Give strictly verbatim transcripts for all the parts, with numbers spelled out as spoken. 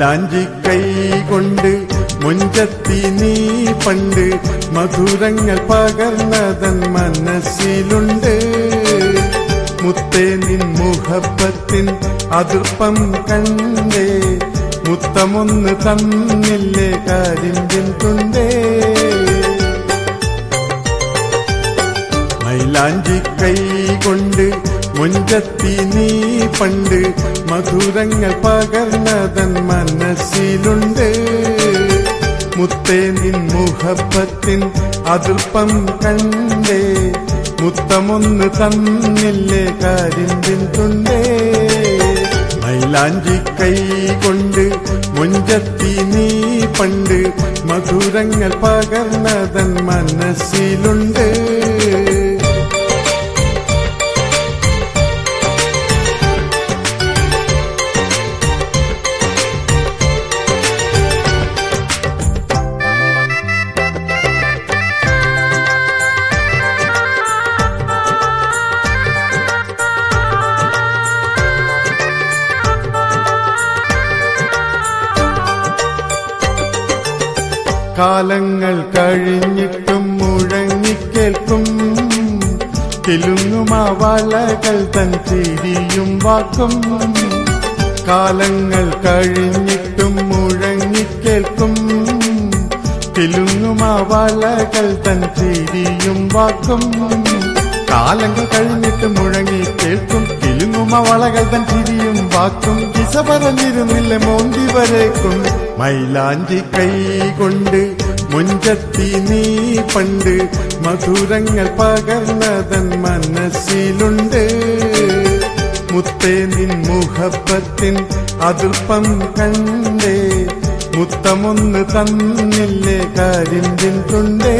മൈലാഞ്ചി കൈ കൊണ്ട് മുഞ്ചത്തി നീ പണ്ട് മധുരങ്ങൾ പകർന്നതൻ മനസ്സിലുണ്ട്. മുത്തേ നിൻ മുഹബത്തിൻ അതിർപ്പം കണ്ടേ, മുത്തമൊന്ന് തന്നില്ലേ കരിമ്പിൻ തുണ്ടേ. മൈലാഞ്ചി കൈ കൊണ്ട് മുഞ്ചത്തി നീ പണ്ട് മധുരങ്ങൾ പകർന്നതൻ മനസ്സിലുണ്ട്. മുത്തേ നിൻ മുഹബത്തിൻ അതിർപ്പം കണ്ടേ, മുത്തമൊന്ന് തന്നില്ലേ കരിമ്പിൻ തുണ്ടേ. മൈലാഞ്ചി കൈ കൊണ്ട് മുഞ്ചത്തി നീ പണ്ട് മധുരങ്ങൾ പകർന്നതൻ മനസ്സിലുണ്ട്. കാലങ്ങൾ കഴിഞ്ഞിട്ടും മുഴങ്ങിക്കേൾക്കും കിലുങ്ങുമാ വളകൾ തൻ ചിരിയും വാക്കും. കാലങ്ങൾ കഴിഞ്ഞിട്ടും മുഴങ്ങിക്കേൾക്കും കിലുങ്ങുമാ വളകൾ തൻ ചിരിയും വാക്കും. കാലങ്ങൾ കഴിഞ്ഞിട്ട് മുഴങ്ങി കേൾക്കും കിലുങ്ങുമ വളകൾ തൻ ചിരിയും വാക്കും. കിസ പറഞ്ഞിരുന്നില്ല മോന്തി വരേക്കും. മൈലാഞ്ചി കൈ കൊണ്ട് മുഞ്ചത്തി നീ പണ്ട് മധുരങ്ങൾ പകർന്നതൻ മനസ്സിലുണ്ട്. മുത്തേ നിൻ മുഹബത്തിൻ അതിർപ്പം കണ്ടേ, മുത്തമൊന്ന് തന്നില്ലേ കരിമ്പിൻ തുണ്ടേ.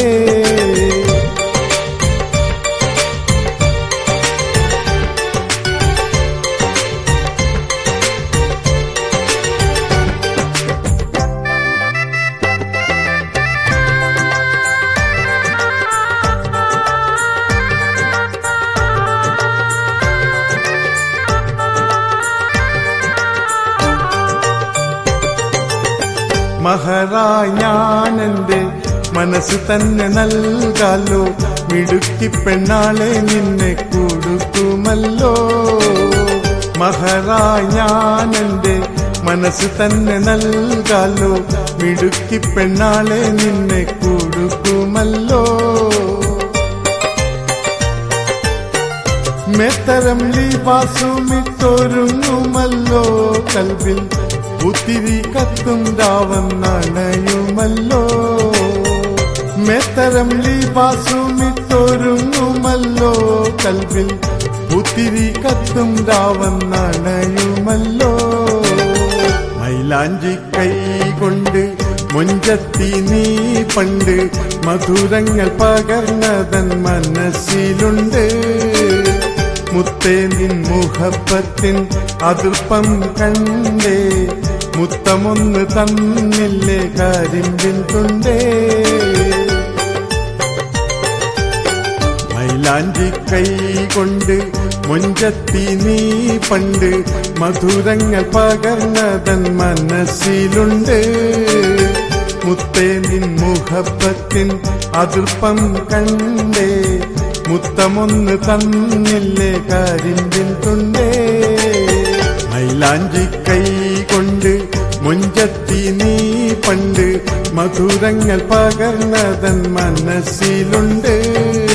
മഹറായി ഞാനെന്റെ മനസ്സ് തന്നെ നൽകാലോ, മിടുക്കി പെണ്ണാളെ നിന്നെ കൊടുക്കുമല്ലോ. മഹറായി ഞാനെന്റെ മനസ്സ് തന്നെ നൽകാലോ, മിടുക്കി പെണ്ണാളെ നിന്നെ കൊടുക്കുമല്ലോ. മേത്തരം ലിബാസുമിട്ടൊരുങ്ങുമല്ലോ, കൽവിൽ പുത്തിരി കത്തും രാവന്നണയുമല്ലോ. മേത്തരം ലിബാസുമിട്ടൊരുങ്ങുമല്ലോ, കൽവിൽ പുത്തിരി കത്തും രാവന്നണയുമല്ലോ. മൈലാഞ്ചി കൈ കൊണ്ട് മുഞ്ചത്തി നീ പണ്ട് മധുരങ്ങൾ പകർന്നതൻ മനസ്സിലുണ്ട്. മുത്തേ നിൻ മുഹബത്തിൻ അതിർപ്പം കണ്ടേ, മുത്തമൊന്ന് തന്നില്ലേ കരിമ്പിൻ തുണ്ടേ. മൈലാഞ്ചി കൈ കൊണ്ട് മുഞ്ചത്തി നീ പണ്ട് മധുരങ്ങൾ പകർന്നതൻ മനസ്സിലുണ്ട്. മുത്തേ നിൻ മുഹബത്തിൻ അതിർപ്പം കണ്ടേ, മുത്തമൊന്ന് തന്നില്ലേ കരിമ്പിൻ തുണ്ടേ. മൈലാഞ്ചി കൈ കൊണ്ട് മുഞ്ചത്തി നീ പണ്ട് മധുരങ്ങൾ പകർന്നതൻ മനസ്സിലുണ്ട്.